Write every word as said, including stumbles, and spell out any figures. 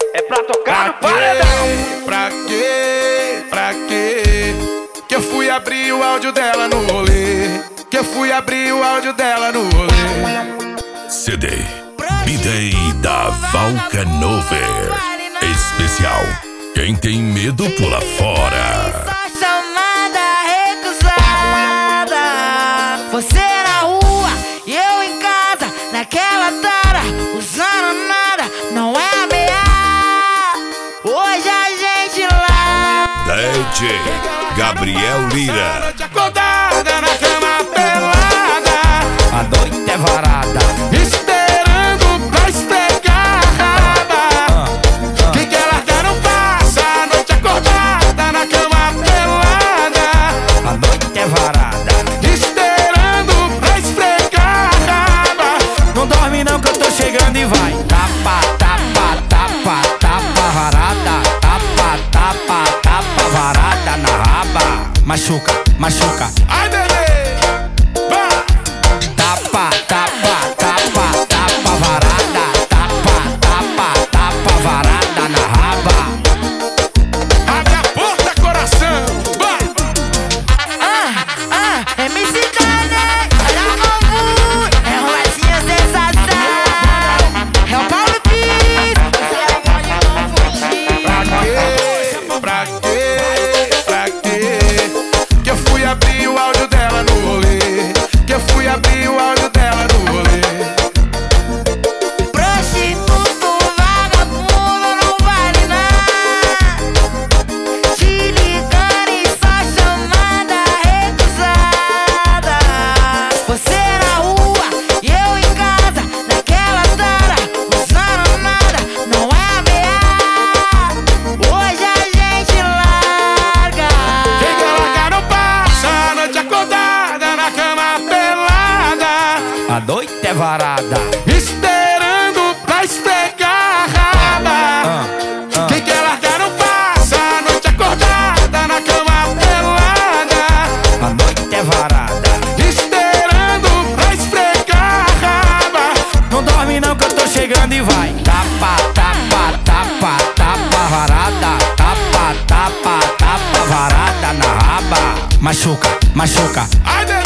é pra tocar no paredão. Pra quê? Pra quê? Que eu fui abrir o áudio dela no rolê. Que eu fui abrir o áudio dela no rolê. C D B-Day da Valcanover. Especial. Quem tem medo pula fora. Chamada recusada. Você na rua e eu em casa, naquela tara, usando nada, não é ameaça. Hoje a gente lá. D J Gabriel Lira. Acordada na cama pelada, A noite é varada. esperando pra esfregar a raba. Quem quer largar não passa a noite acordada na cama pelada, A noite é varada. esperando pra esfregar a raba. Não dorme não que eu tô chegando e vai. Tapa, tapa, tapa, tapa varada. Tapa, tapa, tapa varada na raba. Machuca, machuca. Ai, bebê, vai! Tapa, tapa, tapa, tapa varada. Tapa, tapa, tapa varada na raba. Abre a porta, coração, vai! Ah, ah, M C Dane, olha o bambu, é roletinha sensação. É o Paulo Pires, você pode não fugir. Pra quê? Pra quê? Pra quê? Que eu fui abrir o áudio dela no rolê. Que eu fui abrir o áudio dela no rolê. Prostituto, vagabundo, não vale nada. Te ligando e só chamada recusada. Você na rua e eu em casa, naquela tara, usando nada, não é ameaça. Hoje a gente larga. Quem quer largar não passa a noite acordada na cama pelada, A noite é varada. esperando pra esfregar a raba. Quem quer largar não passa a noite acordada na cama pelada, A noite é varada. esperando pra esfregar a raba. Não dorme não que eu tô chegando e vai. Tapa, tapa, tapa, tapa varada. Tapa, tapa, tapa varada na raba. Machuca, machuca. Ai,